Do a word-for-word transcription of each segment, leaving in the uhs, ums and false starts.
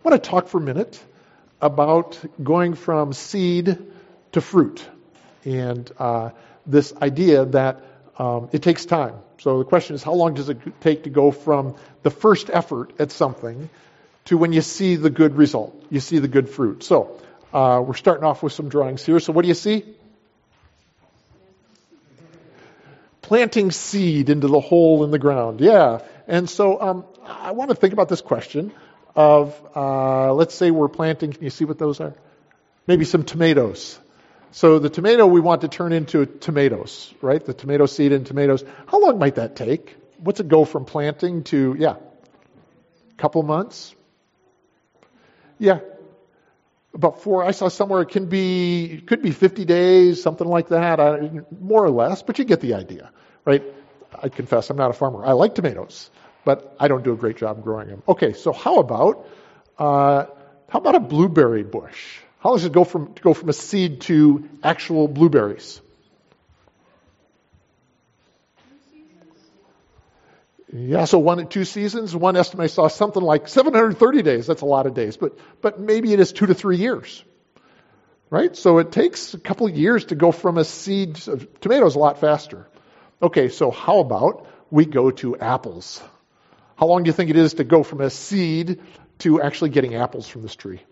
I want to talk for a minute about going from seed to fruit, and uh, this idea that um, it takes time. So the question is, how long does it take to go from the first effort at something to when you see the good result, you see the good fruit? So uh, we're starting off with some drawings here. So what do you see? Planting seed into the hole in the ground. Yeah. And so um, I want to think about this question of, uh, let's say we're planting, can you see what those are? Maybe some tomatoes. So the tomato we want to turn into tomatoes, right? The tomato seed in tomatoes. How long might that take? What's it go from planting to, yeah, couple months? Yeah. About four, I saw somewhere it can be, it could be fifty days, something like that, I, more or less, but you get the idea, right? I confess, I'm not a farmer. I like tomatoes, but I don't do a great job growing them. Okay, so how about, uh, how about a blueberry bush? How does it go from to go from a seed to actual blueberries? Yeah, so one two seasons. One estimate I saw something like seven hundred thirty days. That's a lot of days, but but maybe it is two to three years, right? So it takes a couple of years to go from a seed. Tomatoes a lot faster. Okay, so how about we go to apples? How long do you think it is to go from a seed to actually getting apples from this tree?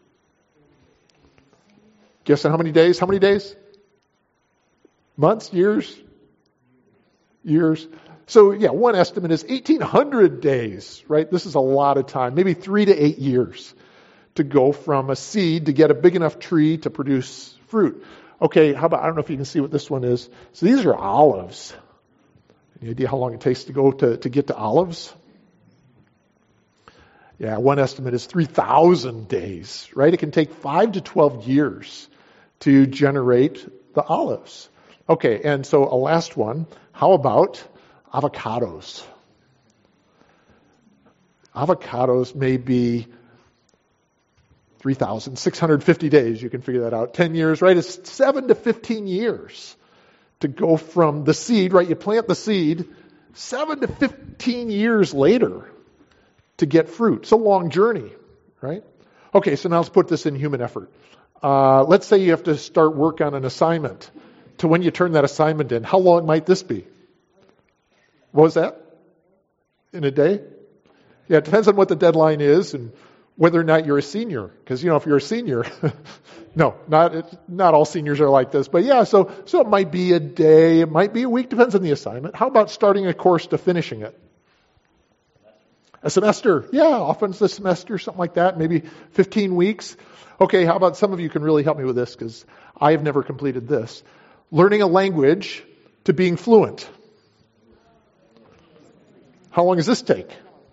Guess in how many days? How many days? Months? Years? Years. So yeah, one estimate is eighteen hundred days, right? This is a lot of time, maybe three to eight years to go from a seed to get a big enough tree to produce fruit. Okay, how about, I don't know if you can see what this one is. So these are olives. Any idea how long it takes to go to, to get to olives? Yeah, one estimate is three thousand days, right? It can take five to twelve years to generate the olives. Okay, and so a last one, how about avocados? Avocados may be three thousand six hundred fifty days. You can figure that out. ten years, right? It's seven to fifteen years to go from the seed, right? You plant the seed, seven to fifteen years later to get fruit. It's a long journey, right? Okay, so now let's put this in human effort. Uh, let's say you have to start work on an assignment. To when you turn that assignment in, how long might this be? What was that? In a day? Yeah, it depends on what the deadline is and whether or not you're a senior. Because, you know, if you're a senior, no, not not all seniors are like this. But yeah, so so it might be a day, it might be a week, depends on the assignment. How about starting a course to finishing it? A semester. Yeah, often it's a semester, something like that, maybe fifteen weeks. Okay, how about some of you can really help me with this because I have never completed this. Learning a language to being fluent. How long does this take?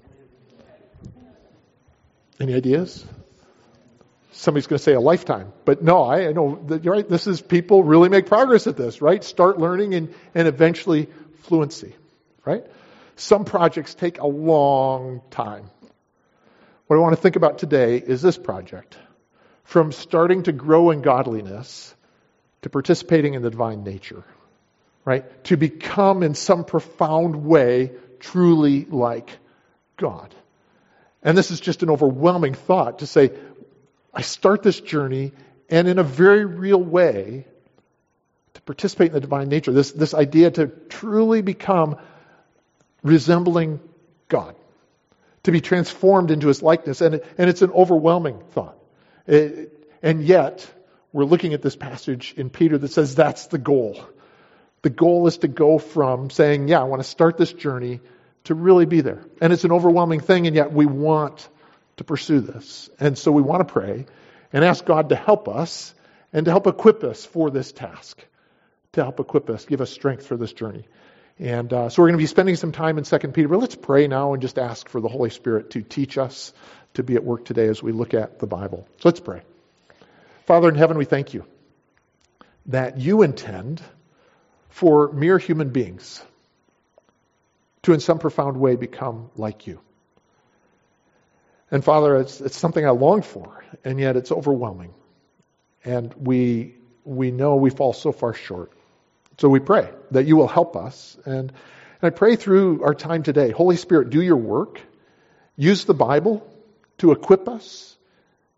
Any ideas? Somebody's going to say a lifetime. But no, I, I know that you're right. This is people really make progress at this, right? Start learning and, and eventually fluency, right? Some projects take a long time. What I want to think about today is this project. From starting to grow in godliness to participating in the divine nature, right? To become in some profound way truly like God. And this is just an overwhelming thought to say, I start this journey and in a very real way to participate in the divine nature. This, this idea to truly become resembling God. To be transformed into His likeness. And, and it's an overwhelming thought. It, and yet, we're looking at this passage in Peter that says that's the goal. The goal is to go from saying, yeah, I want to start this journey to really be there. And it's an overwhelming thing, and yet we want to pursue this. And so we want to pray and ask God to help us and to help equip us for this task. To help equip us, give us strength for this journey. And uh, so we're going to be spending some time in Second Peter, but let's pray now and just ask for the Holy Spirit to teach us to be at work today as we look at the Bible. So let's pray. Father in heaven, we thank you that you intend for mere human beings to in some profound way become like you. And Father, it's, it's something I long for, and yet it's overwhelming. And we we know we fall so far short. So we pray that you will help us. And, and I pray through our time today, Holy Spirit, do your work. Use the Bible to equip us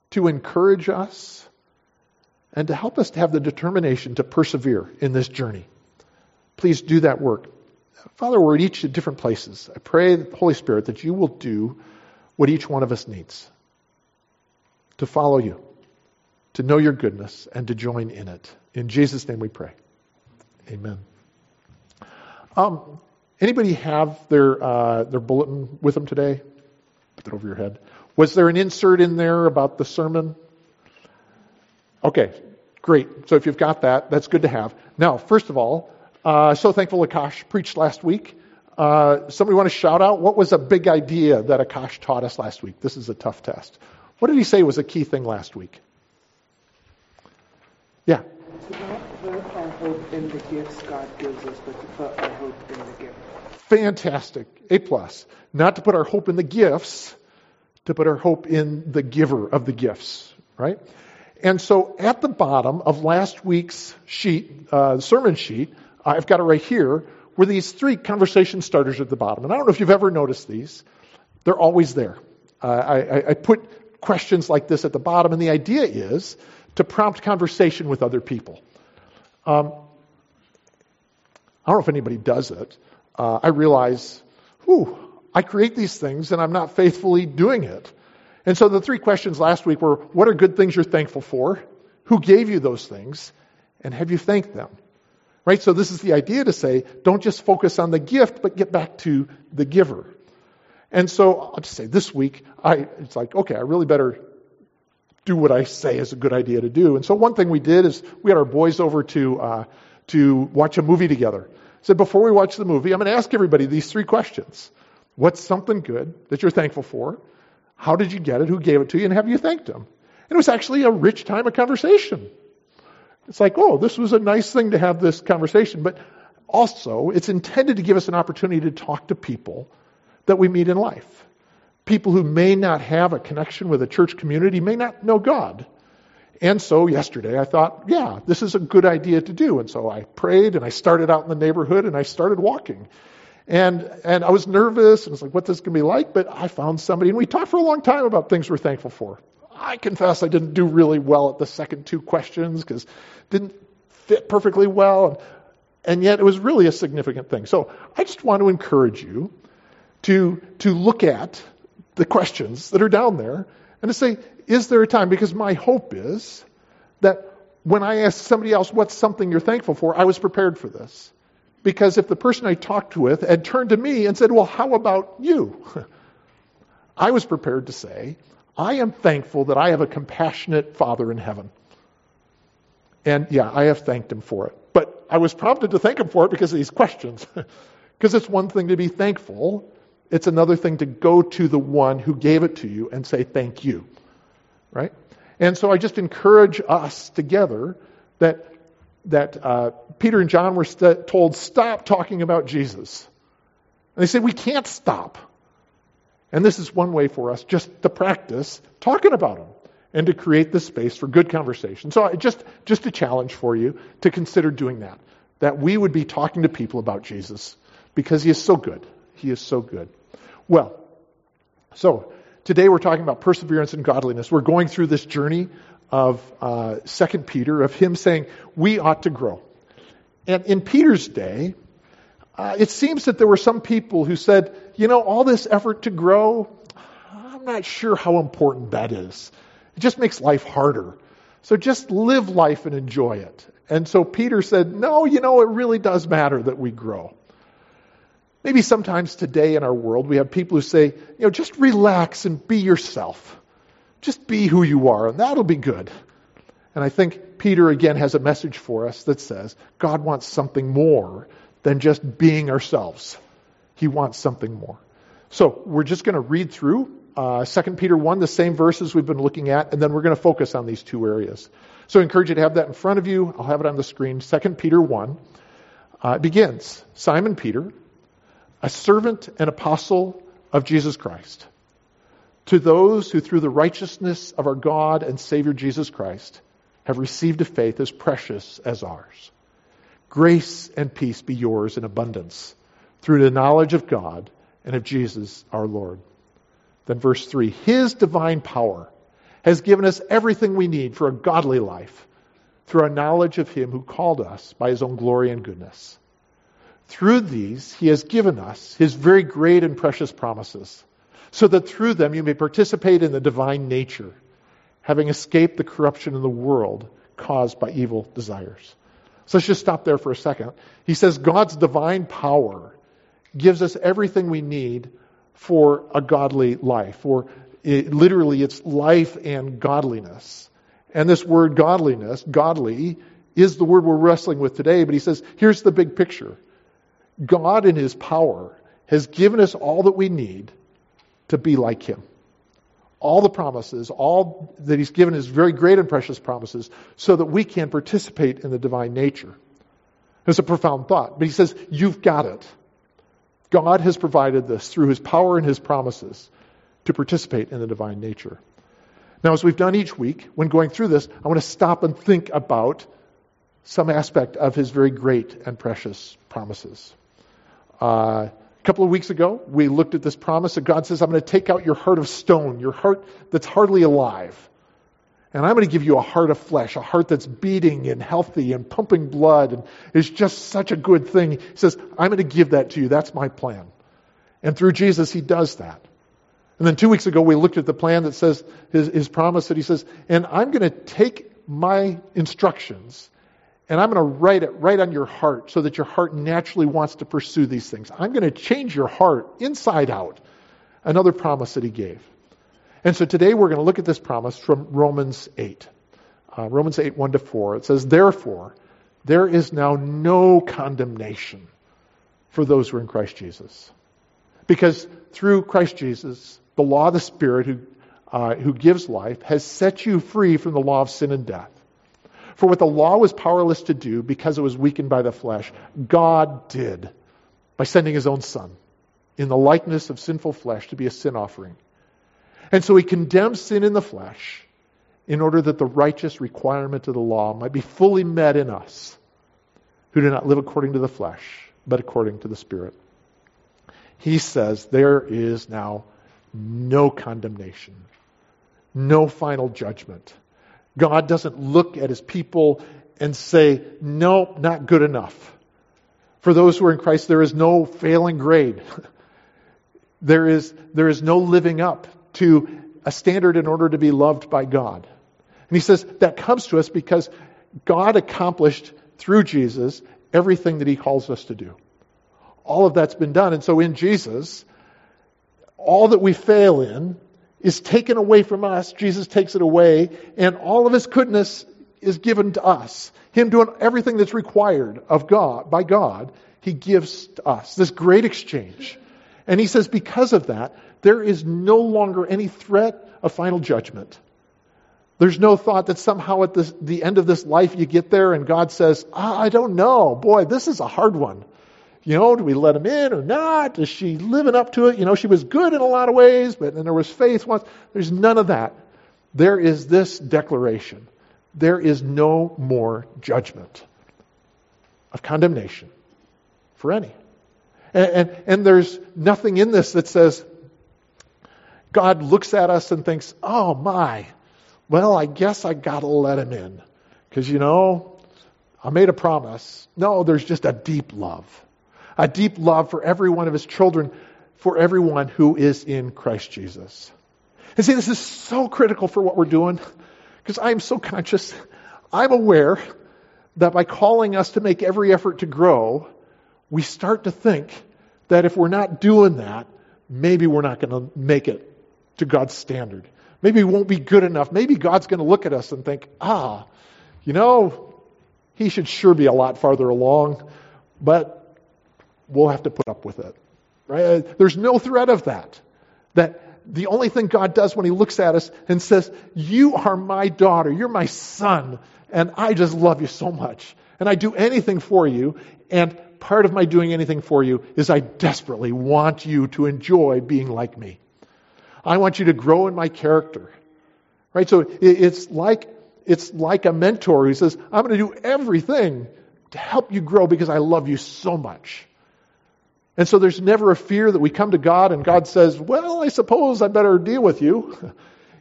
to encourage us, and to help us to have the determination to persevere in this journey. Please do that work. Father, we're at each at different places. I pray, that the Holy Spirit, that you will do what each one of us needs. To follow you, to know your goodness, and to join in it. In Jesus' name we pray. Amen. Um, anybody have their uh, their bulletin with them today? Put that over your head. Was there an insert in there about the sermon? Okay, great. So if you've got that, that's good to have. Now, first of all, uh, so thankful Akash preached last week. Uh, somebody want to shout out, what was a big idea that Akash taught us last week? This is a tough test. What did he say was a key thing last week? Yeah. To not put our hope in the gifts God gives us, but to put our hope in the gift. Fantastic. A plus. Not to put our hope in the gifts, to put our hope in the giver of the gifts, right? And so at the bottom of last week's sheet, uh, sermon sheet, I've got it right here, were these three conversation starters at the bottom. And I don't know if you've ever noticed these. They're always there. Uh, I, I put questions like this at the bottom, and the idea is to prompt conversation with other people. Um, I don't know if anybody does it. Uh, I realize, whew, I create these things and I'm not faithfully doing it. And so the three questions last week were, what are good things you're thankful for? Who gave you those things? And have you thanked them? Right? So this is the idea to say, don't just focus on the gift, but get back to the giver. And so I'll just say this week, I it's like, okay, I really better do what I say is a good idea to do. And so one thing we did is we had our boys over to uh, to watch a movie together. I said, before we watch the movie, I'm going to ask everybody these three questions. What's something good that you're thankful for? How did you get it? Who gave it to you? And have you thanked them? And it was actually a rich time of conversation. It's like, oh, this was a nice thing to have this conversation. But also, it's intended to give us an opportunity to talk to people that we meet in life. People who may not have a connection with a church community, may not know God. And so yesterday I thought, yeah, this is a good idea to do. And so I prayed and I started out in the neighborhood and I started walking. And and I was nervous and I was like, what's this going to be like? But I found somebody and we talked for a long time about things we're thankful for. I confess I didn't do really well at the second two questions because it didn't fit perfectly well. And, and yet it was really a significant thing. So I just want to encourage you to to look at the questions that are down there and to say, is there a time? Because my hope is that when I ask somebody else, what's something you're thankful for, I was prepared for this. Because if the person I talked with had turned to me and said, well, how about you? I was prepared to say, I am thankful that I have a compassionate Father in heaven. And yeah, I have thanked him for it. But I was prompted to thank him for it because of these questions. Because it's one thing to be thankful. It's another thing to go to the one who gave it to you and say thank you. Right? And so I just encourage us together that that uh, Peter and John were st- told, stop talking about Jesus. And they said, we can't stop. And this is one way for us just to practice talking about him and to create the space for good conversation. So I just, just a challenge for you to consider doing that, that we would be talking to people about Jesus because he is so good. He is so good. Well, so today we're talking about perseverance and godliness. We're going through this journey of uh, Second Peter, of him saying we ought to grow. And in Peter's day, uh, it seems that there were some people who said, you know, all this effort to grow, I'm not sure how important that is. It just makes life harder. So just live life and enjoy it. And so Peter said, no, you know, it really does matter that we grow. Maybe sometimes today in our world we have people who say, you know, just relax and be yourself. Just be who you are, and that'll be good. And I think Peter again has a message for us that says God wants something more than just being ourselves. He wants something more. So we're just going to read through uh, Second Peter one, the same verses we've been looking at, and then we're going to focus on these two areas. So I encourage you to have that in front of you. I'll have it on the screen. Second Peter one. Uh, it begins, Simon Peter, a servant and apostle of Jesus Christ, to those who through the righteousness of our God and Savior Jesus Christ have received a faith as precious as ours. Grace and peace be yours in abundance through the knowledge of God and of Jesus our Lord. Then verse three, his divine power has given us everything we need for a godly life through our knowledge of him who called us by his own glory and goodness. Through these, he has given us his very great and precious promises, so that through them you may participate in the divine nature, having escaped the corruption in the world caused by evil desires. So let's just stop there for a second. He says God's divine power gives us everything we need for a godly life, or it, literally it's life and godliness. And this word godliness, godly, is the word we're wrestling with today, but he says, here's the big picture. God in his power has given us all that we need to be like him. All the promises, all that he's given is very great and precious promises, so that we can participate in the divine nature. It's a profound thought, but he says, you've got it. God has provided this through his power and his promises to participate in the divine nature. Now, as we've done each week, when going through this, I want to stop and think about some aspect of his very great and precious promises. Uh, a couple of weeks ago, we looked at this promise that God says, I'm going to take out your heart of stone, your heart that's hardly alive. And I'm going to give you a heart of flesh, a heart that's beating and healthy and pumping blood and is just such a good thing. He says, I'm going to give that to you. That's my plan. And through Jesus, he does that. And then two weeks ago, we looked at the plan that says, his, his promise that he says, and I'm going to take my instructions and I'm going to write it right on your heart so that your heart naturally wants to pursue these things. I'm going to change your heart inside out. Another promise that he gave. And so today we're going to look at this promise from Romans eight. Uh, Romans eight, one to four. It says, therefore, there is now no condemnation for those who are in Christ Jesus. Because through Christ Jesus, the law of the Spirit who, uh, who gives life has set you free from the law of sin and death. For what the law was powerless to do because it was weakened by the flesh, God did by sending his own Son in the likeness of sinful flesh to be a sin offering. And so he condemns sin in the flesh in order that the righteous requirement of the law might be fully met in us who do not live according to the flesh, but according to the Spirit. He says there is now no condemnation, no final judgment. God doesn't look at his people and say, no, not good enough. For those who are in Christ, there is no failing grade. There is, there is no living up to a standard in order to be loved by God. And he says that comes to us because God accomplished through Jesus everything that he calls us to do. All of that's been done. And so in Jesus, all that we fail in is taken away from us. Jesus takes it away, and all of his goodness is given to us. Him doing everything that's required of God, by God, he gives to us. This great exchange. And he says because of that, there is no longer any threat of final judgment. There's no thought that somehow at this, the end of this life you get there and God says, ah, I don't know. Boy, this is a hard one. You know, do we let him in or not? Is she living up to it? You know, she was good in a lot of ways, but then there was faith once. There's none of that. There is this declaration. There is no more judgment of condemnation for any. And, and, and there's nothing in this that says, God looks at us and thinks, oh my, well, I guess I got to let him in. Because, you know, I made a promise. No, there's just a deep love. A deep love for every one of his children, for everyone who is in Christ Jesus. And see, this is so critical for what we're doing, because I'm so conscious. I'm aware that by calling us to make every effort to grow, we start to think that if we're not doing that, maybe we're not going to make it to God's standard. Maybe we won't be good enough. Maybe God's going to look at us and think, ah, you know, he should sure be a lot farther along, but we'll have to put up with it. Right? There's no threat of that. That the only thing God does when he looks at us and says, you are my daughter, you're my son, and I just love you so much. And I do anything for you, and part of my doing anything for you is I desperately want you to enjoy being like me. I want you to grow in my character. Right? So it's like it's like a mentor who says, I'm going to do everything to help you grow because I love you so much. And so there's never a fear that we come to God and God says, well, I suppose I better deal with you.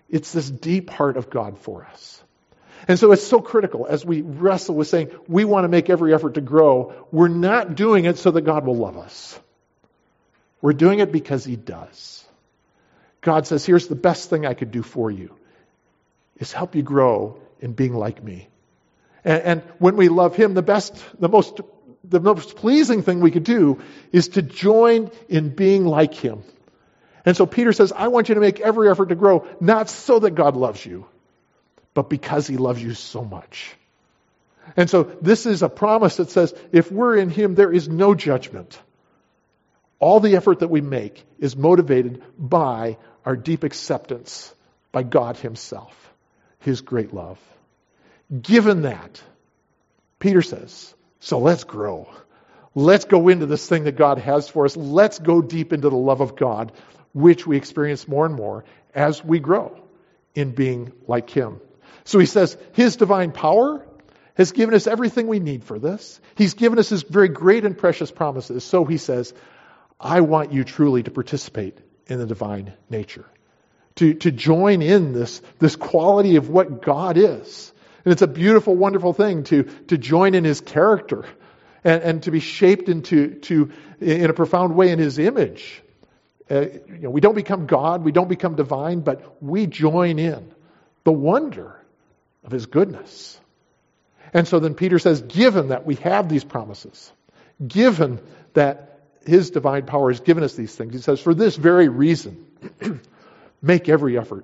It's this deep heart of God for us. And so it's so critical as we wrestle with saying we want to make every effort to grow. We're not doing it so that God will love us. We're doing it because He does. God says, here's the best thing I could do for you, is help you grow in being like me. And, and when we love Him, the best, the most, the most pleasing thing we could do is to join in being like Him. And so Peter says, I want you to make every effort to grow, not so that God loves you, but because He loves you so much. And so this is a promise that says, if we're in Him, there is no judgment. All the effort that we make is motivated by our deep acceptance by God Himself, His great love. Given that, Peter says, so let's grow. Let's go into this thing that God has for us. Let's go deep into the love of God, which we experience more and more as we grow in being like Him. So he says, His divine power has given us everything we need for this. He's given us His very great and precious promises. So he says, I want you truly to participate in the divine nature, to, to join in this, this quality of what God is. And it's a beautiful, wonderful thing to, to join in His character and, and to be shaped into, to, in a profound way in His image. Uh, you know, we don't become God, we don't become divine, but we join in the wonder of His goodness. And so then Peter says, given that we have these promises, given that His divine power has given us these things, he says, for this very reason, make every effort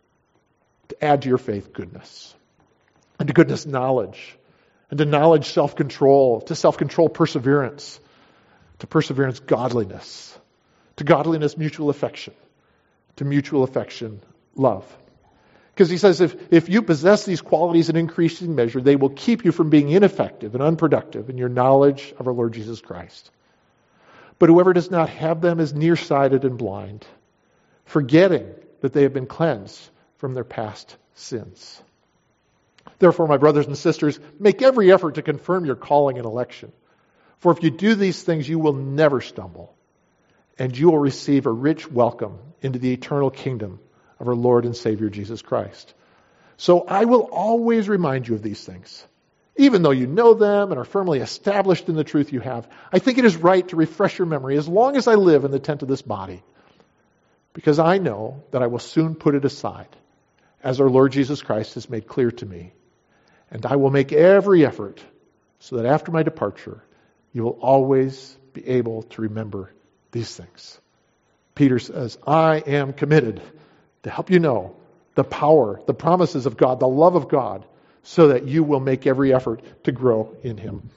to add to your faith goodness, and to goodness knowledge, and to knowledge self-control, to self-control perseverance, to perseverance godliness, to godliness mutual affection, to mutual affection love. Because he says if, if you possess these qualities in increasing measure, they will keep you from being ineffective and unproductive in your knowledge of our Lord Jesus Christ. But whoever does not have them is nearsighted and blind, forgetting that they have been cleansed from their past sins. Therefore, my brothers and sisters, make every effort to confirm your calling and election. For if you do these things, you will never stumble, and you will receive a rich welcome into the eternal kingdom of our Lord and Savior Jesus Christ. So I will always remind you of these things. Even though you know them and are firmly established in the truth you have, I think it is right to refresh your memory as long as I live in the tent of this body, because I know that I will soon put it aside, as our Lord Jesus Christ has made clear to me. And I will make every effort so that after my departure, you will always be able to remember these things. Peter says, I am committed to help you know the power, the promises of God, the love of God, so that you will make every effort to grow in Him.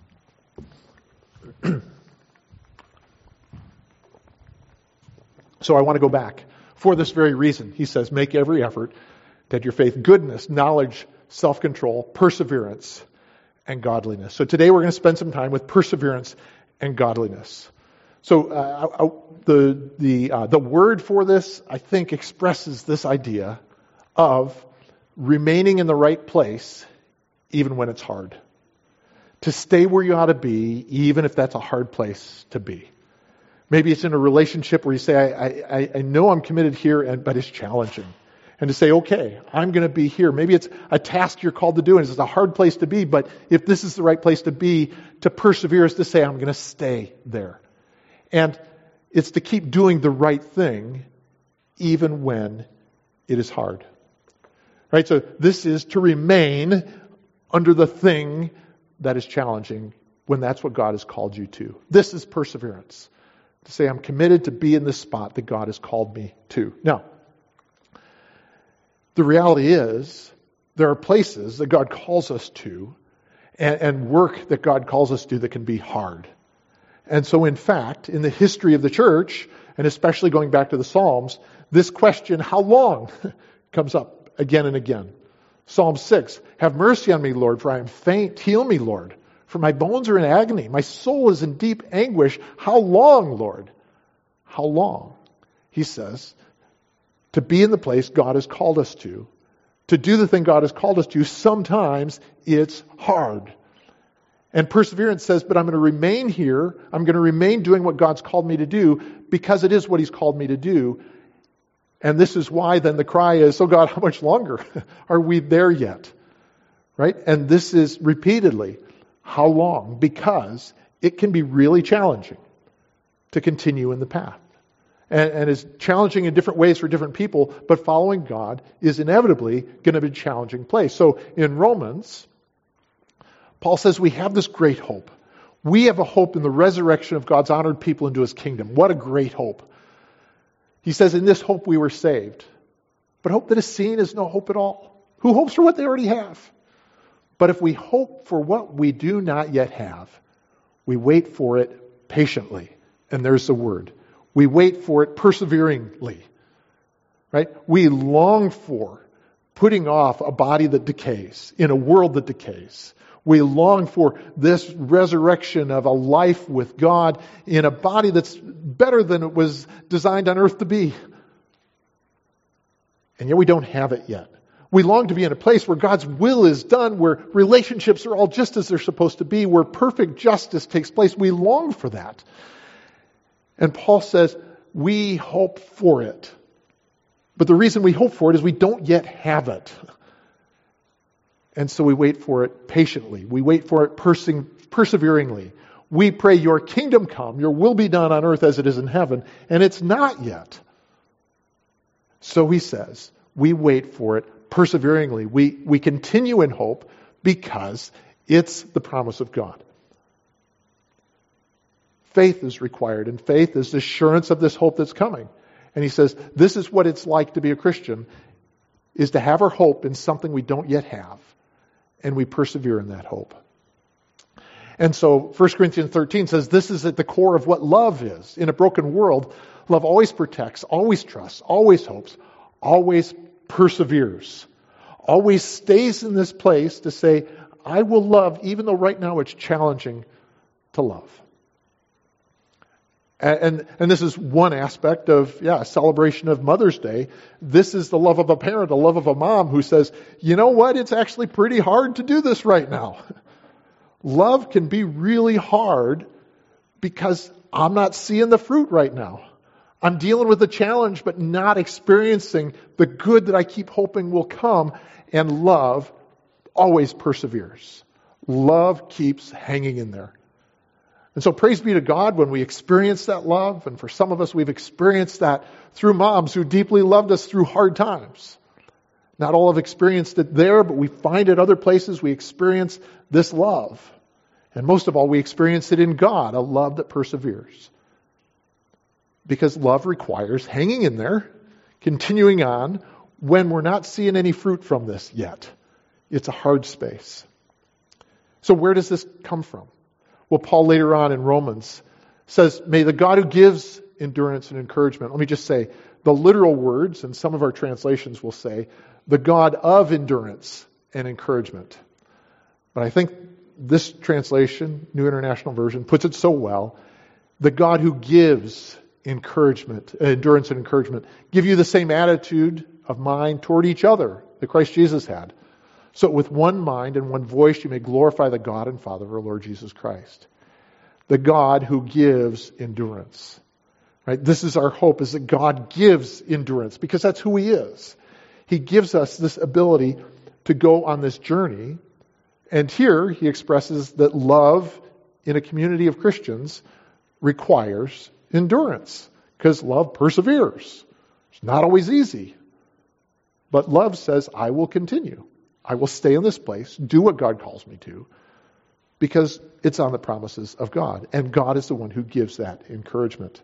So I want to go back. For this very reason, he says, make every effort to add your faith goodness, knowledge, self-control, perseverance, and godliness. So today we're going to spend some time with perseverance and godliness. So uh, I, I, the the uh, the word for this, I think, expresses this idea of remaining in the right place even when it's hard. To stay where you ought to be, even if that's a hard place to be. Maybe it's in a relationship where you say, I, I, I know I'm committed here, and but it's challenging. And to say, okay, I'm going to be here. Maybe it's a task you're called to do, and it's a hard place to be, but if this is the right place to be, to persevere is to say, I'm going to stay there. And it's to keep doing the right thing even when it is hard. Right? So this is to remain under the thing that is challenging when that's what God has called you to. This is perseverance. To say, I'm committed to be in this spot that God has called me to. Now, the reality is, there are places that God calls us to, and, and work that God calls us to that can be hard. And so, in fact, in the history of the church, and especially going back to the Psalms, this question, how long, comes up again and again. Psalm six, have mercy on me, Lord, for I am faint. Heal me, Lord, for my bones are in agony. My soul is in deep anguish. How long, Lord? How long? He says, to be in the place God has called us to, to do the thing God has called us to, sometimes it's hard. And perseverance says, but I'm going to remain here. I'm going to remain doing what God's called me to do because it is what He's called me to do, And this is why then the cry is, oh God, how much longer? Are we there yet? Right? And this is repeatedly, how long? Because it can be really challenging to continue in the path. And, and is challenging in different ways for different people, but following God is inevitably going to be a challenging place. So in Romans, Paul says we have this great hope. We have a hope in the resurrection of God's honored people into his kingdom. What a great hope. He says, in this hope we were saved. But hope that is seen is no hope at all. Who hopes for what they already have? But if we hope for what we do not yet have, we wait for it patiently. And there's the word. We wait for it perseveringly. Right? We long for putting off a body that decays in a world that decays. We long for this resurrection of a life with God in a body that's better than it was designed on earth to be. And yet we don't have it yet. We long to be in a place where God's will is done, where relationships are all just as they're supposed to be, where perfect justice takes place. We long for that. And Paul says, we hope for it. But the reason we hope for it is we don't yet have it. And so we wait for it patiently. We wait for it perse- perseveringly. We pray, your kingdom come, your will be done on earth as it is in heaven. And it's not yet. So he says, we wait for it perseveringly. We, we continue in hope because it's the promise of God. Faith is required, and faith is the assurance of this hope that's coming. And he says, this is what it's like to be a Christian, is to have our hope in something we don't yet have, and we persevere in that hope. And so First Corinthians thirteen says this is at the core of what love is. In a broken world, love always protects, always trusts, always hopes, always perseveres, always stays in this place to say, I will love even though right now it's challenging to love. And, and this is one aspect of, yeah, a celebration of Mother's Day. This is the love of a parent, the love of a mom who says, you know what, it's actually pretty hard to do this right now. Love can be really hard because I'm not seeing the fruit right now. I'm dealing with the challenge, but not experiencing the good that I keep hoping will come. And love always perseveres. Love keeps hanging in there. And so praise be to God when we experience that love. And for some of us, we've experienced that through moms who deeply loved us through hard times. Not all have experienced it there, but we find it other places we experience this love. And most of all, we experience it in God, a love that perseveres. Because love requires hanging in there, continuing on, when we're not seeing any fruit from this yet. It's a hard space. So where does this come from? Well, Paul later on in Romans says, may the God who gives endurance and encouragement, let me just say, the literal words, and some of our translations will say, the God of endurance and encouragement. But I think this translation, New International Version, puts it so well, the God who gives encouragement, endurance and encouragement, give you the same attitude of mind toward each other that Christ Jesus had. So with one mind and one voice you may glorify the God and Father of our Lord Jesus Christ. The God who gives endurance. Right? This is our hope, is that God gives endurance, because that's who He is. He gives us this ability to go on this journey. And here He expresses that love in a community of Christians requires endurance, because love perseveres. It's not always easy. But love says, I will continue. I will stay in this place, do what God calls me to, because it's on the promises of God. And God is the one who gives that encouragement.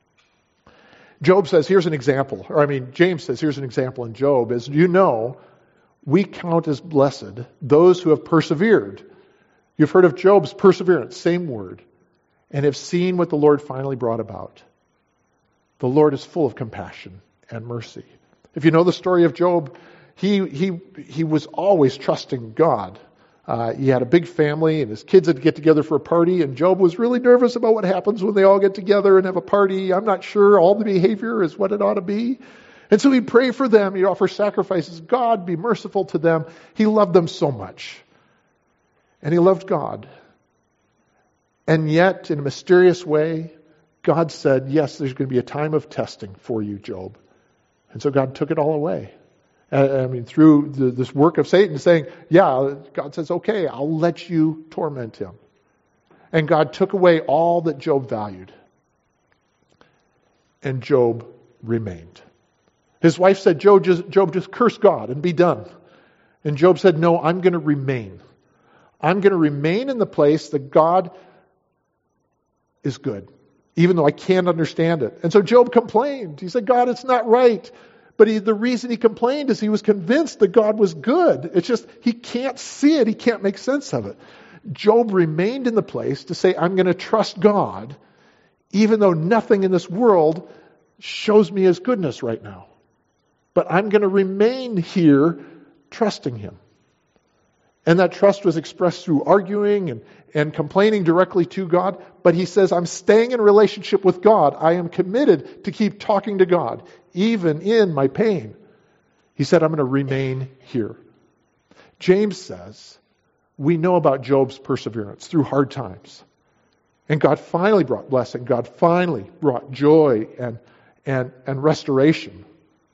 Job says, here's an example. Or I mean, James says, here's an example in Job. As you know, we count as blessed those who have persevered. You've heard of Job's perseverance, same word, and have seen what the Lord finally brought about. The Lord is full of compassion and mercy. If you know the story of Job, He he he was always trusting God. Uh, he had a big family, and his kids had to get together for a party, and Job was really nervous about what happens when they all get together and have a party. I'm not sure all the behavior is what it ought to be. And so he'd pray for them. He'd offer sacrifices. God, be merciful to them. He loved them so much. And he loved God. And yet, in a mysterious way, God said, yes, there's going to be a time of testing for you, Job. And so God took it all away. I mean, through the, this work of Satan saying, yeah, God says, okay, I'll let you torment him. And God took away all that Job valued. And Job remained. His wife said, Job just, Job, just curse God and be done. And Job said, no, I'm going to remain. I'm going to remain in the place that God is good, even though I can't understand it. And so Job complained. He said, God, it's not right. But he, the reason he complained is he was convinced that God was good. It's just he can't see it. He can't make sense of it. Job remained in the place to say, I'm going to trust God, even though nothing in this world shows me his goodness right now. But I'm going to remain here trusting him. And that trust was expressed through arguing and, and complaining directly to God. But he says, I'm staying in relationship with God. I am committed to keep talking to God, even in my pain. He said, I'm going to remain here. James says, we know about Job's perseverance through hard times. And God finally brought blessing. God finally brought joy and, and, and restoration.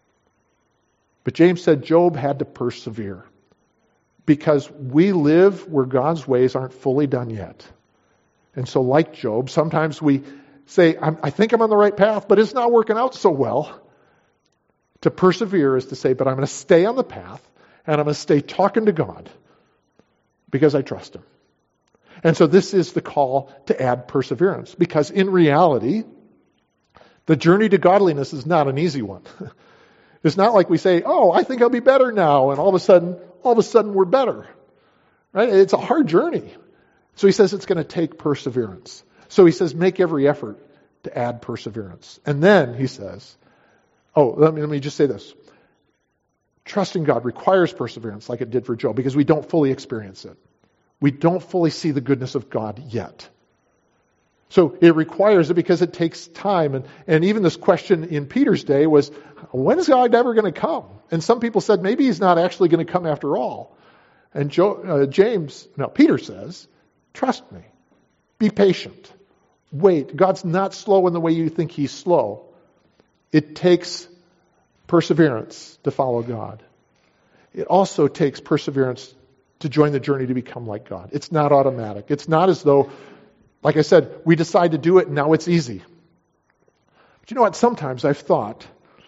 But James said Job had to persevere. Because we live where God's ways aren't fully done yet. And so like Job, sometimes we say, I'm, I think I'm on the right path, but it's not working out so well. To persevere is to say, but I'm going to stay on the path, and I'm going to stay talking to God because I trust him. And so this is the call to add perseverance. Because in reality, the journey to godliness is not an easy one. It's not like we say, oh, I think I'll be better now, and all of a sudden, all of a sudden we're better. Right? It's a hard journey. So he says it's going to take perseverance. So he says make every effort to add perseverance. And then he says, oh, let me, let me just say this. Trusting God requires perseverance like it did for Job because we don't fully experience it. We don't fully see the goodness of God yet. So it requires it because it takes time. And, and even this question in Peter's day was, when is God ever going to come? And some people said, maybe he's not actually going to come after all. And Jo, uh, James, no, Peter says, trust me. Be patient. Wait. God's not slow in the way you think he's slow. It takes perseverance to follow God. It also takes perseverance to join the journey to become like God. It's not automatic. It's not as though, like I said, we decide to do it and now it's easy. But you know what? Sometimes I've thought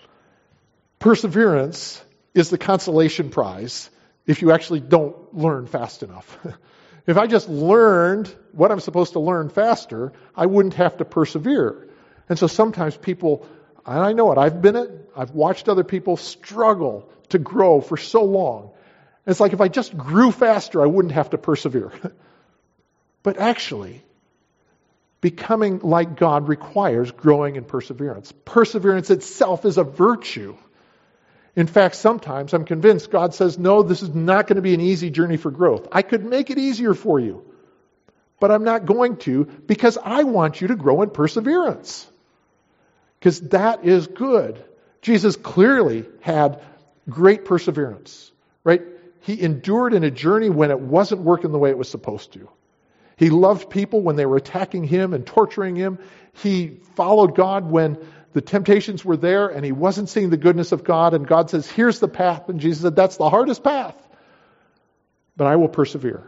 perseverance is the consolation prize if you actually don't learn fast enough. If I just learned what I'm supposed to learn faster, I wouldn't have to persevere. And so sometimes people, and I know it, I've been it, I've watched other people struggle to grow for so long. And it's like if I just grew faster, I wouldn't have to persevere. But actually, becoming like God requires growing in perseverance. Perseverance itself is a virtue. In fact, sometimes I'm convinced God says, no, this is not going to be an easy journey for growth. I could make it easier for you, but I'm not going to because I want you to grow in perseverance. Because that is good. Jesus clearly had great perseverance, right? He endured in a journey when it wasn't working the way it was supposed to. He loved people when they were attacking him and torturing him. He followed God when the temptations were there and he wasn't seeing the goodness of God. And God says, here's the path. And Jesus said, that's the hardest path. But I will persevere.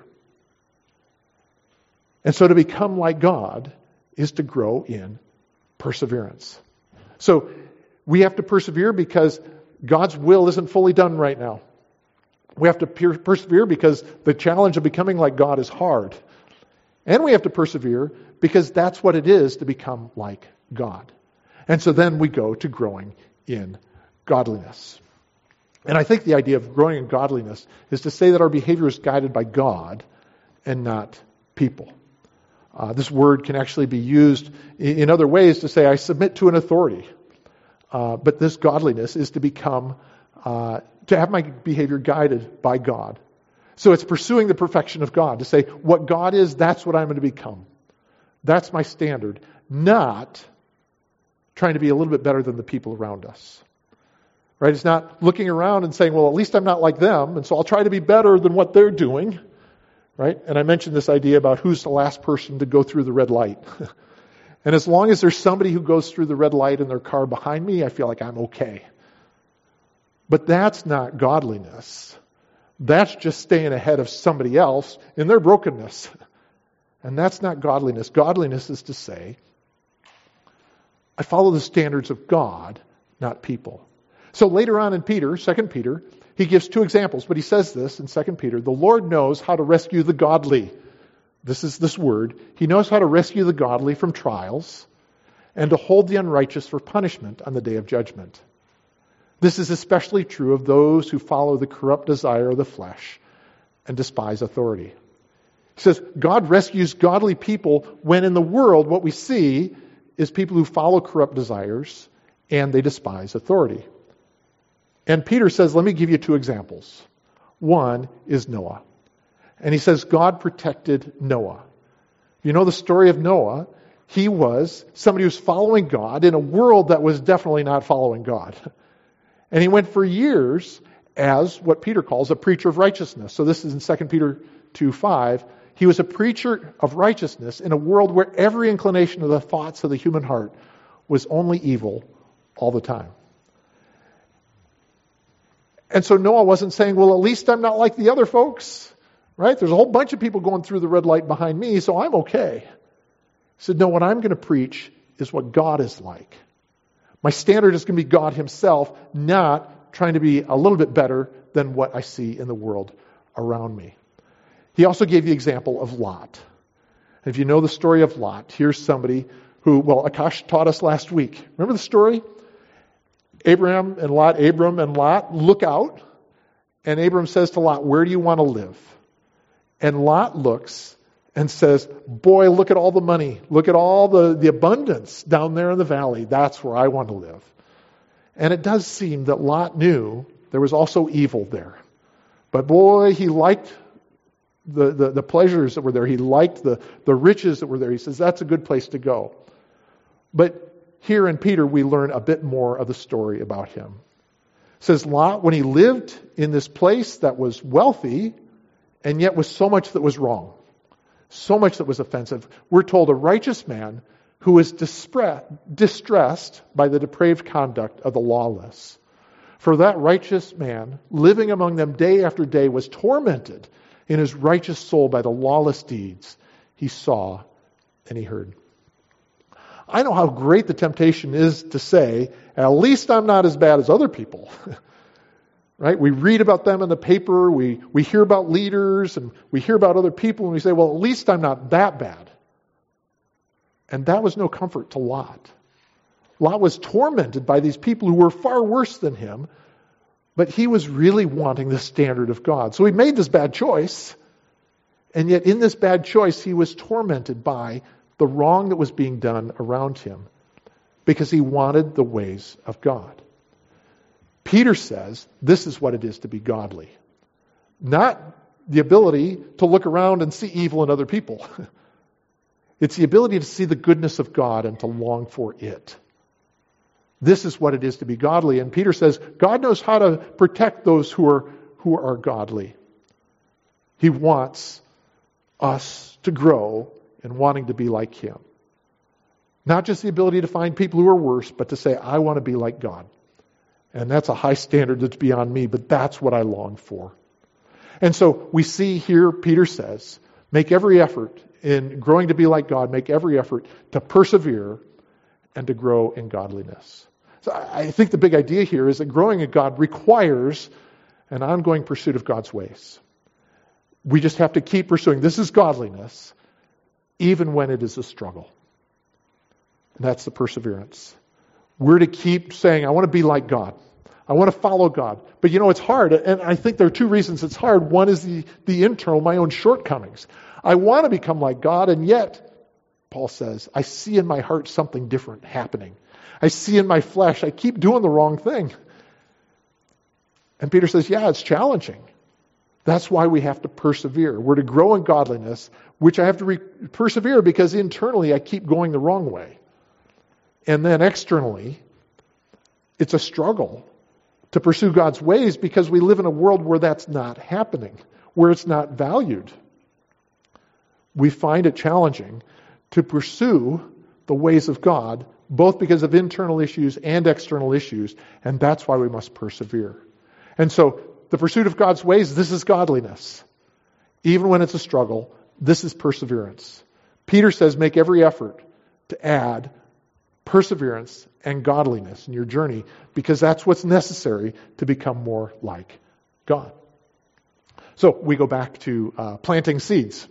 And so to become like God is to grow in perseverance. So we have to persevere because God's will isn't fully done right now. We have to per- persevere because the challenge of becoming like God is hard. And we have to persevere because that's what it is to become like God. And so then we go to growing in godliness. And I think the idea of growing in godliness is to say that our behavior is guided by God and not people. Uh, this word can actually be used in other ways to say, I submit to an authority. Uh, but this godliness is to become, uh, to have my behavior guided by God. So it's pursuing the perfection of God, to say, what God is, that's what I'm going to become. That's my standard. Not trying to be a little bit better than the people around us. Right? It's not looking around and saying, well, at least I'm not like them, and so I'll try to be better than what they're doing. Right? And I mentioned this idea about who's the last person to go through the red light. And as long as there's somebody who goes through the red light in their car behind me, I feel like I'm okay. But that's not godliness. That's just staying ahead of somebody else in their brokenness. And that's not godliness. Godliness is to say, I follow the standards of God, not people. So later on in Peter, Second Peter, he gives two examples, but he says this in Second Peter, the Lord knows how to rescue the godly. This is this word. He knows how to rescue the godly from trials and to hold the unrighteous for punishment on the day of judgment. This is especially true of those who follow the corrupt desire of the flesh and despise authority. He says, God rescues godly people when in the world what we see is people who follow corrupt desires and they despise authority. And Peter says, let me give you two examples. One is Noah. And he says, God protected Noah. You know the story of Noah? He was somebody who was following God in a world that was definitely not following God. And he went for years as what Peter calls a preacher of righteousness. So this is in Second Peter two five. He was a preacher of righteousness in a world where every inclination of the thoughts of the human heart was only evil all the time. And so Noah wasn't saying, well, at least I'm not like the other folks, right? There's a whole bunch of people going through the red light behind me, so I'm okay. He said, no, what I'm going to preach is what God is like. My standard is going to be God himself, not trying to be a little bit better than what I see in the world around me. He also gave the example of Lot. If you know the story of Lot, here's somebody who, well, Akash taught us last week. Remember the story? Abraham and Lot, Abram and Lot look out, and Abram says to Lot, where do you want to live? And Lot looks and says, boy, look at all the money. Look at all the, the abundance down there in the valley. That's where I want to live. And it does seem that Lot knew there was also evil there. But boy, he liked the, the, the pleasures that were there. He liked the, the riches that were there. He says, that's a good place to go. But here in Peter, we learn a bit more of the story about him. It says Lot, when he lived in this place that was wealthy, and yet with so much that was wrong, so much that was offensive, we're told a righteous man who was distressed by the depraved conduct of the lawless. For that righteous man, living among them day after day, was tormented in his righteous soul by the lawless deeds he saw and he heard. I know how great the temptation is to say, at least I'm not as bad as other people. Right? We read about them in the paper, we, we hear about leaders, and we hear about other people, and we say, well, at least I'm not that bad. And that was no comfort to Lot. Lot was tormented by these people who were far worse than him, but he was really wanting the standard of God. So he made this bad choice, and yet in this bad choice, he was tormented by the wrong that was being done around him because he wanted the ways of God. Peter says this is what it is to be godly. Not the ability to look around and see evil in other people. It's the ability to see the goodness of God and to long for it. This is what it is to be godly. And Peter says God knows how to protect those who are, who are godly. He wants us to grow in wanting to be like him. Not just the ability to find people who are worse, but to say, I want to be like God. And that's a high standard that's beyond me, but that's what I long for. And so we see here, Peter says, make every effort in growing to be like God, make every effort to persevere and to grow in godliness. So I think the big idea here is that growing in God requires an ongoing pursuit of God's ways. We just have to keep pursuing. This is godliness, even when it is a struggle. And that's the perseverance. We're to keep saying, I want to be like God. I want to follow God. But you know, it's hard. And I think there are two reasons it's hard. One is the, the internal, my own shortcomings. I want to become like God, and yet, Paul says, I see in my heart something different happening. I see in my flesh, I keep doing the wrong thing. And Peter says, yeah, it's challenging. That's why we have to persevere. We're to grow in godliness, which I have to re- persevere because internally I keep going the wrong way. And then externally, it's a struggle to pursue God's ways because we live in a world where that's not happening, where it's not valued. We find it challenging to pursue the ways of God, both because of internal issues and external issues, and that's why we must persevere. And so the pursuit of God's ways, this is godliness. Even when it's a struggle, this is perseverance. Peter says, make every effort to add perseverance and godliness in your journey, because that's what's necessary to become more like God. So we go back to uh, planting seeds.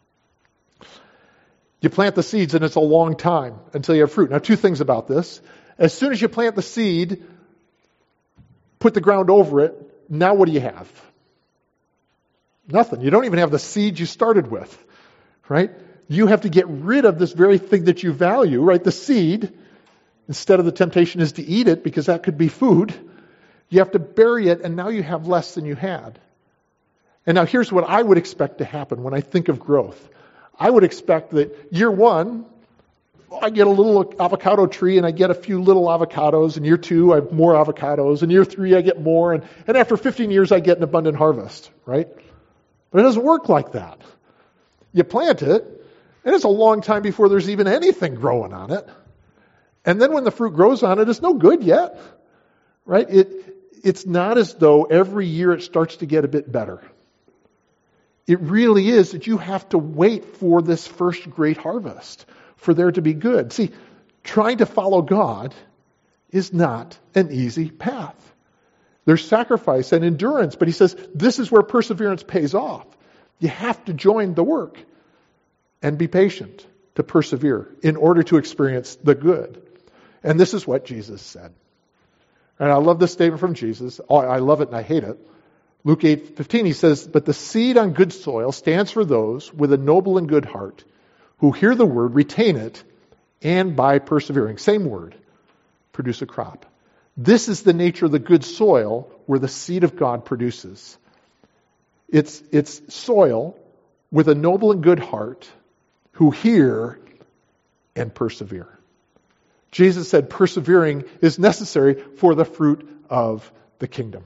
You plant the seeds and it's a long time until you have fruit. Now, two things about this. As soon as you plant the seed, put the ground over it, now what do you have? Nothing. You don't even have the seed you started with, right? You have to get rid of this very thing that you value, right? The seed, instead of the temptation is to eat it because that could be food. You have to bury it, and now you have less than you had. And now here's what I would expect to happen when I think of growth. I would expect that year one, I get a little avocado tree and I get a few little avocados. And year two, I have more avocados. And year three, I get more. And, and after fifteen years, I get an abundant harvest, right? But it doesn't work like that. You plant it, and it's a long time before there's even anything growing on it. And then when the fruit grows on it, it's no good yet, right? It It's not as though every year it starts to get a bit better. It really is that you have to wait for this first great harvest for there to be good. See, trying to follow God is not an easy path. There's sacrifice and endurance, but he says this is where perseverance pays off. You have to join the work and be patient to persevere in order to experience the good. And this is what Jesus said. And I love this statement from Jesus. Oh, I love it and I hate it. Luke eight fifteen, he says, but the seed on good soil stands for those with a noble and good heart who hear the word, retain it, and by persevering, same word, produce a crop. This is the nature of the good soil where the seed of God produces. It's, it's soil with a noble and good heart who hear and persevere. Jesus said persevering is necessary for the fruit of the kingdom.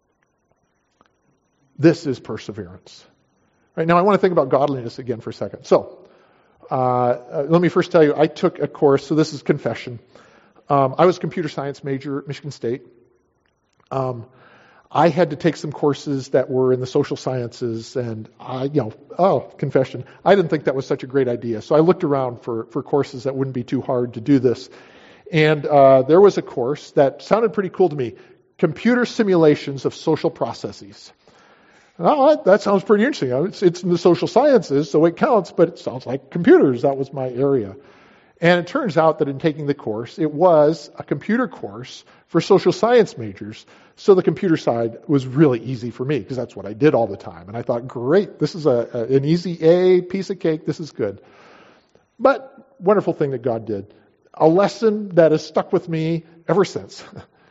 This is perseverance. Right now, I want to think about godliness again for a second. So, uh, uh, let me first tell you, I took a course, so this is confession. Um, I was a computer science major at Michigan State. Um, I had to take some courses that were in the social sciences, and I, you know, oh, confession. I didn't think that was such a great idea. So I looked around for, for courses that wouldn't be too hard to do this. And uh, there was a course that sounded pretty cool to me, Computer Simulations of Social Processes. Oh, that sounds pretty interesting. It's, it's in the social sciences, so it counts, but it sounds like computers. That was my area. And it turns out that in taking the course, it was a computer course for social science majors. So the computer side was really easy for me because that's what I did all the time. And I thought, great, this is a, a, an easy A, piece of cake, this is good. But wonderful thing that God did. A lesson that has stuck with me ever since.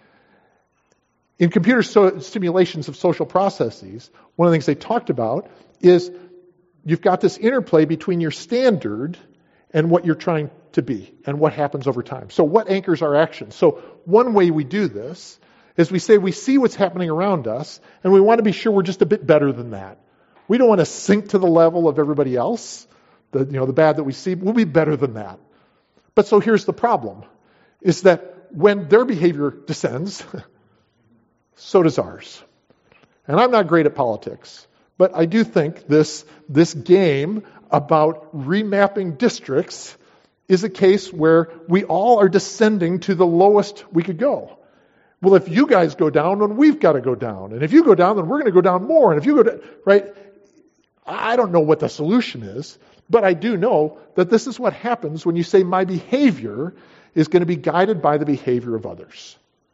In computer so- simulations of social processes, one of the things they talked about is you've got this interplay between your standard and what you're trying to be and what happens over time. So what anchors our action? So one way we do this is we say we see what's happening around us and we want to be sure we're just a bit better than that. We don't want to sink to the level of everybody else. The, you know, the bad that we see, we'll be better than that. But so here's the problem, is that when their behavior descends, so does ours. And I'm not great at politics, but I do think this, this game about remapping districts is a case where we all are descending to the lowest we could go. Well, if you guys go down, then we've got to go down. And if you go down, then we're going to go down more. And if you go down, right? I don't know what the solution is, but I do know that this is what happens when you say my behavior is going to be guided by the behavior of others.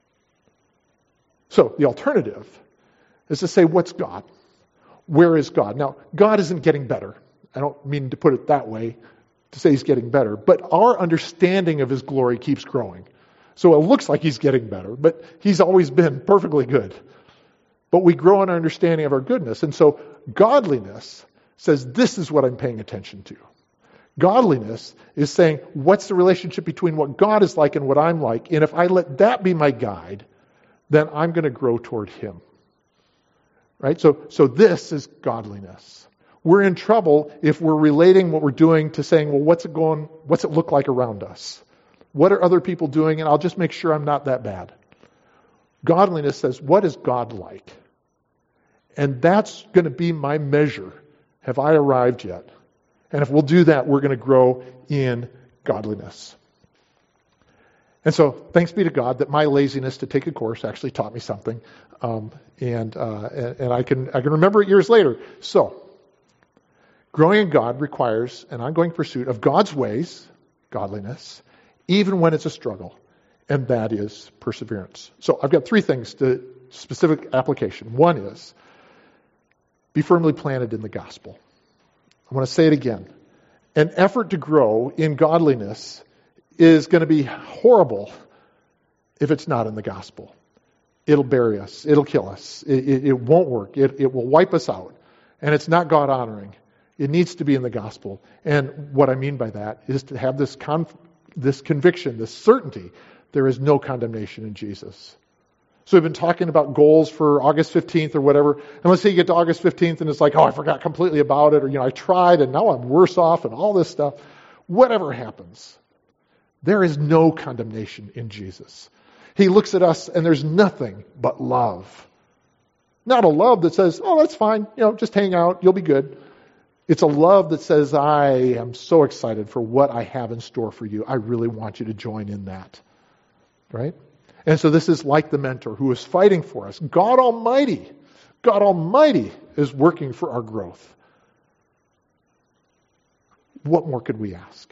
So the alternative is to say, what's God? Where is God? Now, God isn't getting better. I don't mean to put it that way, to say he's getting better, but our understanding of his glory keeps growing. So it looks like he's getting better, but he's always been perfectly good. But we grow in our understanding of our goodness. And so godliness says, this is what I'm paying attention to. Godliness is saying, what's the relationship between what God is like and what I'm like? And if I let that be my guide, then I'm going to grow toward him. Right? So, so this is godliness. We're in trouble if we're relating what we're doing to saying, well, what's it going, what's it look like around us? What are other people doing? And I'll just make sure I'm not that bad. Godliness says, what is God like? And that's going to be my measure. Have I arrived yet? And if we'll do that, we're going to grow in godliness. And so, thanks be to God that my laziness to take a course actually taught me something, um, and, uh, and and I can I can remember it years later. So, growing in God requires an ongoing pursuit of God's ways, godliness, even when it's a struggle, and that is perseverance. So, I've got three things to specific application. One is be firmly planted in the gospel. I want to say it again. An effort to grow in godliness is going to be horrible if it's not in the gospel. It'll bury us. It'll kill us. It, it, it won't work. It, it will wipe us out. And it's not God honoring. It needs to be in the gospel. And what I mean by that is to have this conf- this conviction, this certainty, there is no condemnation in Jesus. So we've been talking about goals for August fifteenth or whatever. And let's say you get to August fifteenth and it's like, oh, I forgot completely about it. Or, you know, I tried and now I'm worse off and all this stuff. Whatever happens, there is no condemnation in Jesus. He looks at us and there's nothing but love. Not a love that says, oh, that's fine. You know, just hang out. You'll be good. It's a love that says, I am so excited for what I have in store for you. I really want you to join in that. Right? And so this is like the mentor who is fighting for us. God Almighty, God Almighty is working for our growth. What more could we ask?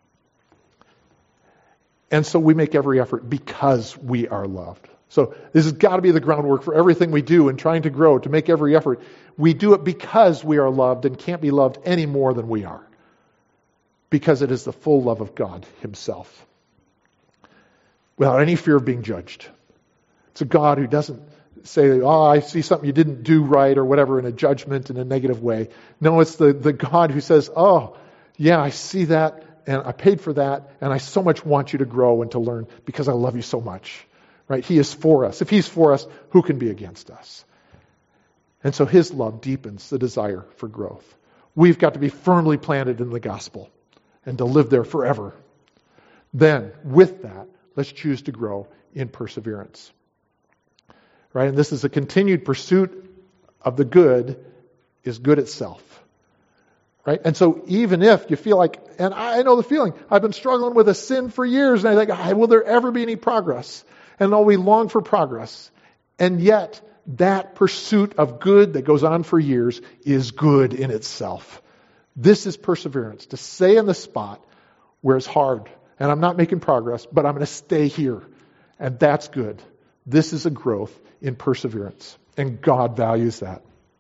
And so we make every effort because we are loved. So this has got to be the groundwork for everything we do in trying to grow, to make every effort. We do it because we are loved and can't be loved any more than we are. Because it is the full love of God Himself. Without any fear of being judged. It's a God who doesn't say, oh, I see something you didn't do right or whatever in a judgment in a negative way. No, it's the, the God who says, oh, yeah, I see that. And I paid for that, and I so much want you to grow and to learn because I love you so much. Right? He is for us. If He's for us, who can be against us? And so His love deepens the desire for growth. We've got to be firmly planted in the gospel and to live there forever. Then, with that, let's choose to grow in perseverance. Right? And this is a continued pursuit of the good is good itself. Right? And so even if you feel like, and I know the feeling, I've been struggling with a sin for years, and I think, will there ever be any progress? And oh, we long for progress. And yet, that pursuit of good that goes on for years is good in itself. This is perseverance, to stay in the spot where it's hard, and I'm not making progress, but I'm going to stay here. And that's good. This is a growth in perseverance, and God values that.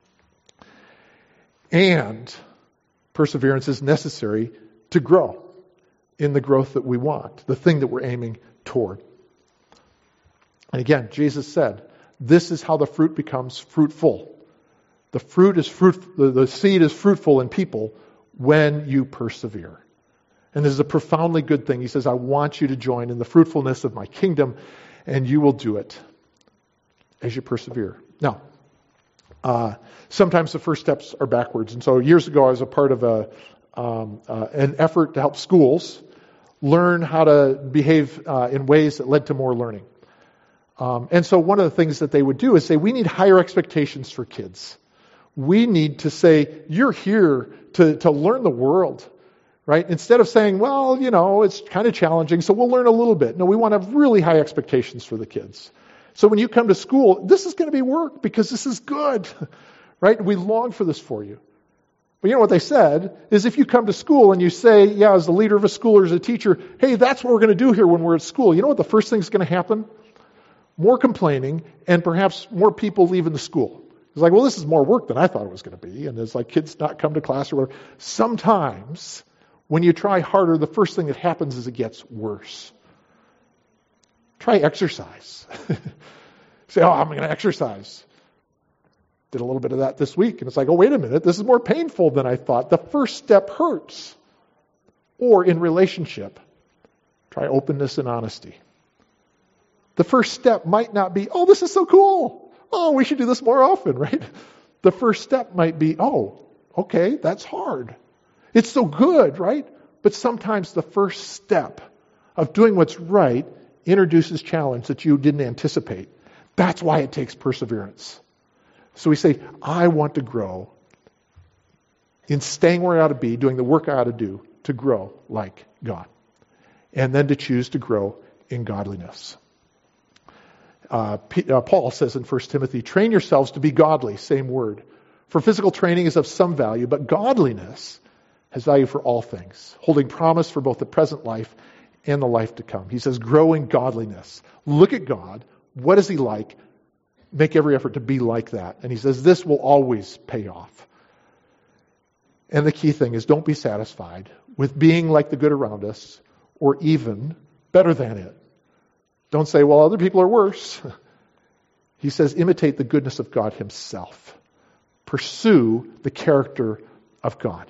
And perseverance is necessary to grow in the growth that we want, the thing that we're aiming toward. And again, Jesus said, this is how the fruit becomes fruitful. The fruit is fruit, the, the seed is fruitful in people when you persevere. And this is a profoundly good thing. He says, I want you to join in the fruitfulness of my kingdom, and you will do it as you persevere. Now, Uh, sometimes the first steps are backwards. And so years ago, I was a part of a um, uh, an effort to help schools learn how to behave uh, in ways that led to more learning. Um, and so one of the things that they would do is say, we need higher expectations for kids. We need to say, you're here to, to learn the world, right? Instead of saying, well, you know, it's kind of challenging, so we'll learn a little bit. No, we want to have really high expectations for the kids. So when you come to school, this is going to be work because this is good, right? We long for this for you. But you know what they said is if you come to school and you say, yeah, as the leader of a school or as a teacher, hey, that's what we're going to do here when we're at school. You know what the first thing is going to happen? More complaining and perhaps more people leaving the school. It's like, well, this is more work than I thought it was going to be. And it's like kids not come to class or whatever. Sometimes when you try harder, the first thing that happens is it gets worse. Try exercise. Say, oh, I'm going to exercise. Did a little bit of that this week. And it's like, oh, wait a minute. This is more painful than I thought. The first step hurts. Or in relationship, try openness and honesty. The first step might not be, oh, this is so cool. Oh, we should do this more often, right? The first step might be, oh, okay, that's hard. It's so good, right? But sometimes the first step of doing what's right introduces challenge that you didn't anticipate. That's why it takes perseverance. So we say, I want to grow in staying where I ought to be, doing the work I ought to do to grow like God. And then to choose to grow in godliness. Uh, P- uh, Paul says in First Timothy, train yourselves to be godly, same word. For physical training is of some value, but godliness has value for all things, holding promise for both the present life and the life to come. He says, grow in godliness. Look at God. What is he like? Make every effort to be like that. And he says, this will always pay off. And the key thing is, don't be satisfied with being like the good around us or even better than it. Don't say, well, other people are worse. He says, imitate the goodness of God himself. Pursue the character of God.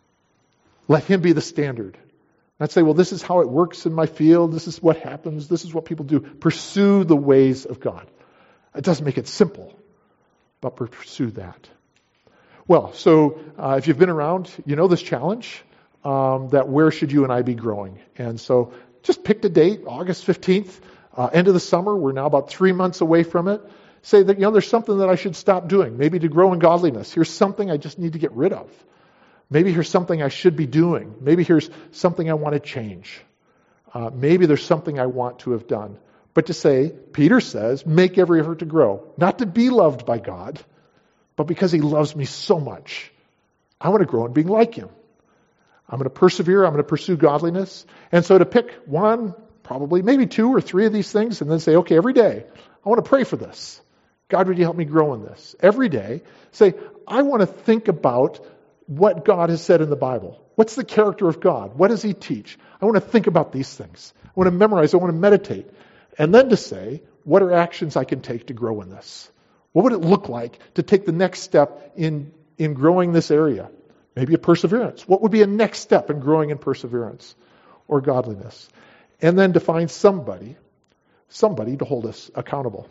Let him be the standard. Not say, well, this is how it works in my field. This is what happens. This is what people do. Pursue the ways of God. It doesn't make it simple, but pursue that. Well, so uh, if you've been around, you know this challenge, um, that where should you and I be growing? And so just pick a date, August fifteenth, uh, end of the summer. We're now about three months away from it. Say that, you know, there's something that I should stop doing, maybe to grow in godliness. Here's something I just need to get rid of. Maybe here's something I should be doing. Maybe here's something I want to change. Uh, maybe there's something I want to have done. But to say, Peter says, make every effort to grow. Not to be loved by God, but because he loves me so much. I want to grow in being like him. I'm going to persevere. I'm going to pursue godliness. And so to pick one, probably maybe two or three of these things, and then say, okay, every day, I want to pray for this. God, would you help me grow in this? Every day, say, I want to think about what God has said in the Bible. What's the character of God? What does he teach? I want to think about these things. I want to memorize. I want to meditate. And then to say, what are actions I can take to grow in this? What would it look like to take the next step in, in growing this area? Maybe a perseverance. What would be a next step in growing in perseverance or godliness? And then to find somebody, somebody to hold us accountable.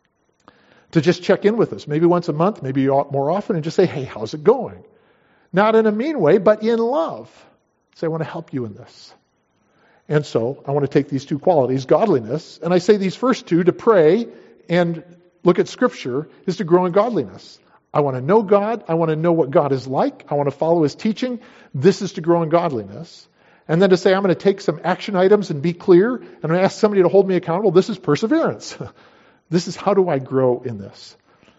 To just check in with us, maybe once a month, maybe more often, and just say, hey, how's it going? Not in a mean way, but in love. Say, I want to help you in this. And so I want to take these two qualities, godliness, and I say these first two, to pray and look at Scripture, is to grow in godliness. I want to know God. I want to know what God is like. I want to follow his teaching. This is to grow in godliness. And then to say, I'm going to take some action items and be clear, and I'm going to ask somebody to hold me accountable. This is perseverance. This is how do I grow in this?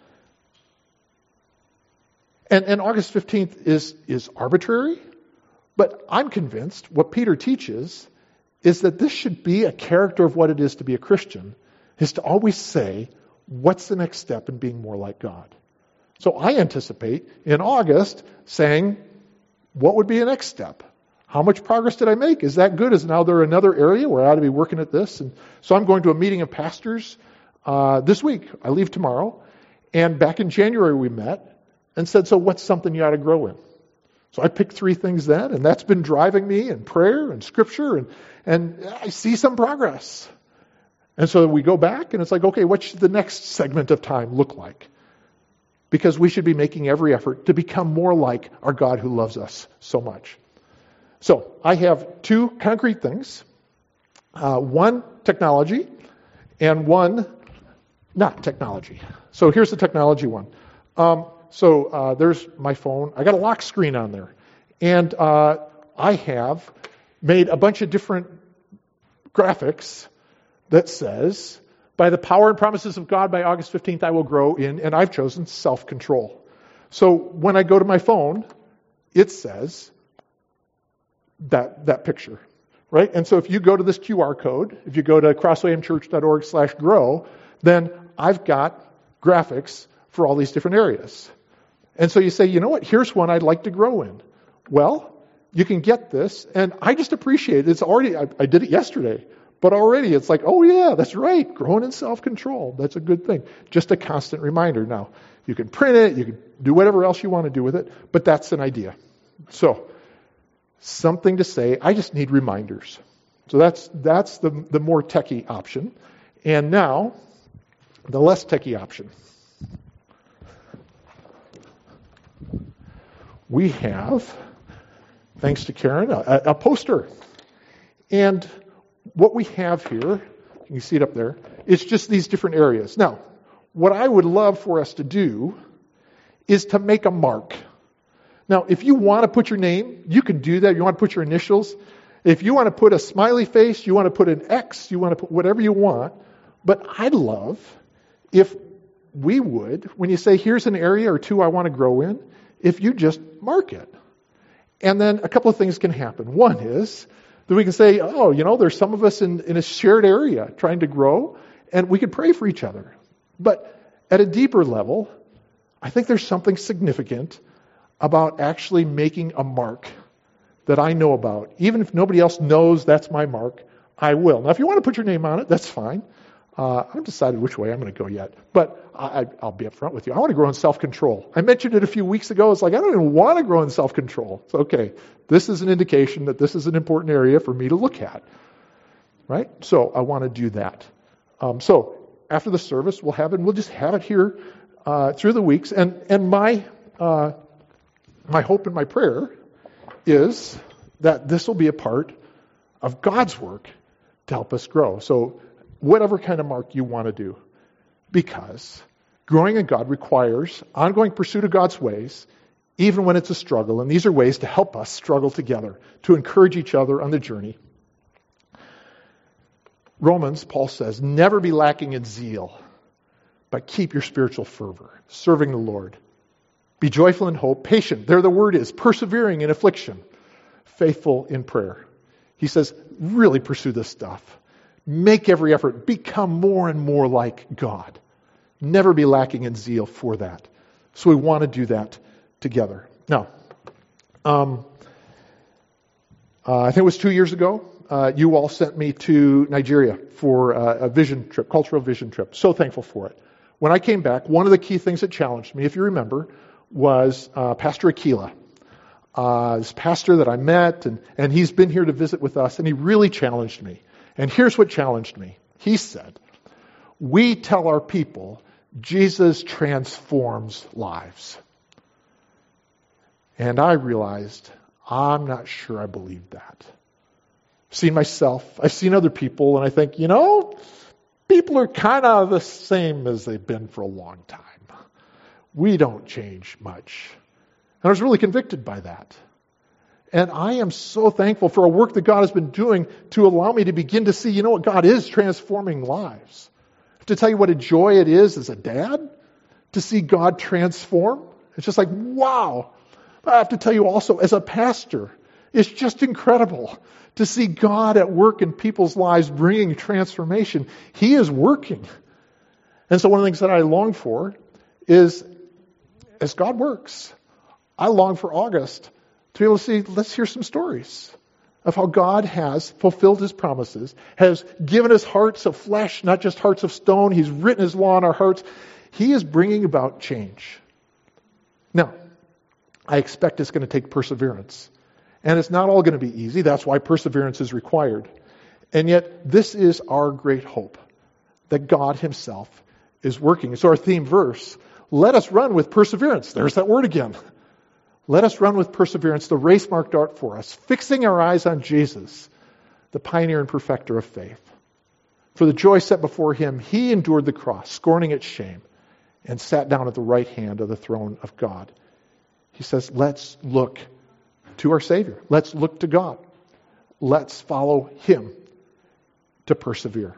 And, and August fifteenth is, is arbitrary, but I'm convinced what Peter teaches is that this should be a character of what it is to be a Christian, is to always say, what's the next step in being more like God? So I anticipate in August saying, what would be a next step? How much progress did I make? Is that good? Is now there another area where I ought to be working at this? And so I'm going to a meeting of pastors uh, this week. I leave tomorrow. And back in January we met and said, so what's something you ought to grow in? So I picked three things then, and that's been driving me in prayer and Scripture, and, and I see some progress. And so we go back, and it's like, okay, what should the next segment of time look like? Because we should be making every effort to become more like our God who loves us so much. So I have two concrete things. Uh, one, technology, and one, not technology. So here's the technology one. Um, so uh, there's my phone. I got a lock screen on there. And uh, I have made a bunch of different graphics that says, by the power and promises of God, by August fifteenth, I will grow in, and I've chosen self-control. So when I go to my phone, it says that that picture, right? And so if you go to this Q R code, if you go to crosswayamchurch.org slash grow, then I've got graphics for all these different areas. And so you say, you know what, here's one I'd like to grow in. Well, you can get this, and I just appreciate it. It's already, I, I did it yesterday. But already it's like, oh yeah, that's right, growing in self-control. That's a good thing. Just a constant reminder. Now, you can print it, you can do whatever else you want to do with it, but that's an idea. So, something to say, I just need reminders. So that's that's the, the more techie option. And now, the less techie option. We have, thanks to Karen, a, a poster. And what we have here You can see it up there. It's just these different areas. Now, what I would love for us to do is to make a mark. Now, if you want to put your name, you can do that. You want to put your initials. If you want to put a smiley face, you want to put an X, you want to put whatever you want. But I'd love if we would, when you say, here's an area or two I want to grow in, if you just mark it. And then a couple of things can happen. One is that we can say, oh, you know, there's some of us in, in a shared area trying to grow, and we could pray for each other. But at a deeper level, I think there's something significant about actually making a mark that I know about. Even if nobody else knows that's my mark, I will. Now, if you want to put your name on it, that's fine. Uh, I haven't decided which way I'm going to go yet, but I, I'll be upfront with you. I want to grow in self-control. I mentioned it a few weeks ago. It's like, I don't even want to grow in self-control. It's okay. This is an indication that this is an important area for me to look at, right? So I want to do that. Um, so after the service, we'll have it, and we'll just have it here uh, through the weeks. And and my uh, my hope and my prayer is that this will be a part of God's work to help us grow. So whatever kind of mark you want to do, because growing in God requires ongoing pursuit of God's ways, even when it's a struggle. And these are ways to help us struggle together, to encourage each other on the journey. Romans, Paul says, never be lacking in zeal, but keep your spiritual fervor, serving the Lord. Be joyful in hope, patient. There the word is, persevering in affliction, faithful in prayer. He says, really pursue this stuff. Make every effort. Become more and more like God. Never be lacking in zeal for that. So we want to do that together. Now, um, uh, I think it was two years ago, uh, you all sent me to Nigeria for uh, a vision trip, cultural vision trip. So thankful for it. When I came back, one of the key things that challenged me, if you remember, was uh, Pastor Aquila. Uh, this pastor that I met, and, and he's been here to visit with us, and he really challenged me. And here's what challenged me. He said, we tell our people Jesus transforms lives. And I realized I'm not sure I believe that. I've seen myself, I've seen other people, and I think, you know, people are kind of the same as they've been for a long time. We don't change much. And I was really convicted by that. And I am so thankful for a work that God has been doing to allow me to begin to see, you know what, God is transforming lives. I have to tell you what a joy it is as a dad to see God transform. It's just like, wow. I have to tell you also, as a pastor, it's just incredible to see God at work in people's lives bringing transformation. He is working. And so one of the things that I long for is, as God works, I long for August to be able to see, let's hear some stories of how God has fulfilled His promises, has given us hearts of flesh, not just hearts of stone. He's written His law on our hearts. He is bringing about change. Now, I expect it's going to take perseverance. And it's not all going to be easy. That's why perseverance is required. And yet, this is our great hope, that God Himself is working. So our theme verse, let us run with perseverance. There's that word again. Let us run with perseverance the race marked out for us, fixing our eyes on Jesus, the pioneer and perfecter of faith. For the joy set before Him, He endured the cross, scorning its shame, and sat down at the right hand of the throne of God. He says, let's look to our Savior. Let's look to God. Let's follow Him to persevere.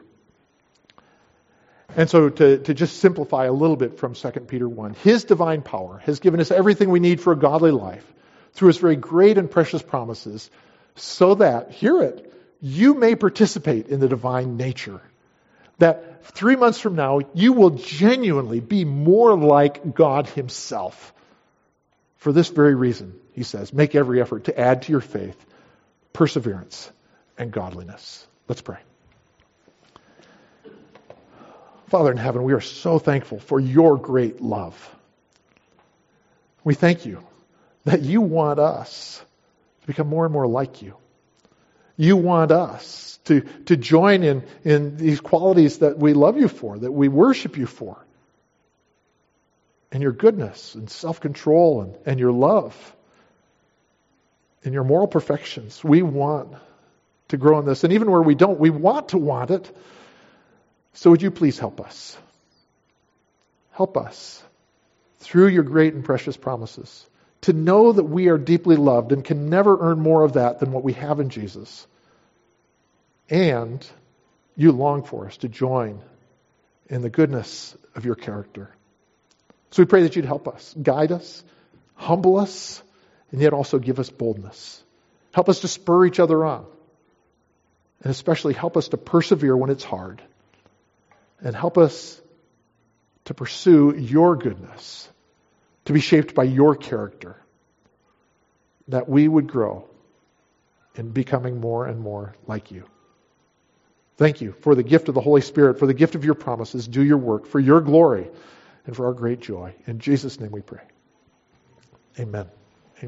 And so to, to just simplify a little bit from Second Peter one, His divine power has given us everything we need for a godly life through His very great and precious promises, so that, hear it, you may participate in the divine nature. That three months from now, you will genuinely be more like God Himself. For this very reason, he says, make every effort to add to your faith perseverance and godliness. Let's pray. Father in heaven, we are so thankful for your great love. We thank you that you want us to become more and more like you. You want us to, to join in, in these qualities that we love you for, that we worship you for. And your goodness and self-control and, and your love and your moral perfections. We want to grow in this. And even where we don't, we want to want it. So would you please help us? Help us, through your great and precious promises, to know that we are deeply loved and can never earn more of that than what we have in Jesus. And you long for us to join in the goodness of your character. So we pray that you'd help us, guide us, humble us, and yet also give us boldness. Help us to spur each other on. And especially help us to persevere when it's hard. And help us to pursue your goodness, to be shaped by your character, that we would grow in becoming more and more like you. Thank you for the gift of the Holy Spirit, for the gift of your promises. Do your work for your glory and for our great joy. In Jesus' name we pray. Amen.